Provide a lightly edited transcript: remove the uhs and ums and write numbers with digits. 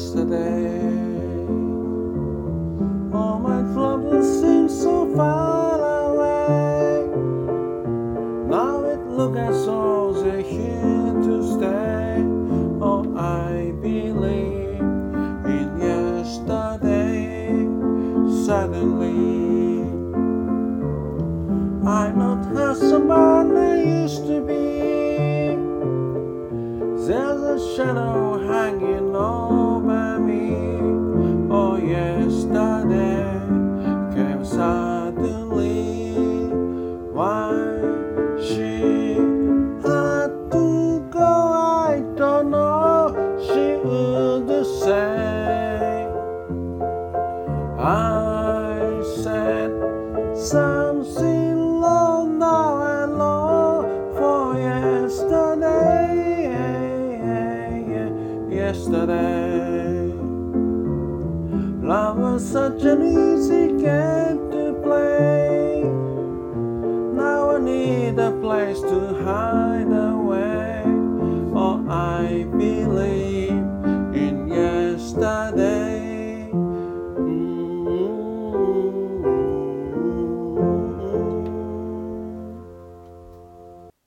yesterday. All my troubles seem so far away. Now it looks as though they're here to stay. Oh, I believe in yesterday. Suddenly, I'm not half someone I used to be. There's a shadow hanging over me. Oh, yesterday came suddenly. Why she had to go, I don't know. She would say, I said something low, now I long for yesterday. Yesterday, love was such an easy game to play. Now I need a place to hide away. Oh, I believe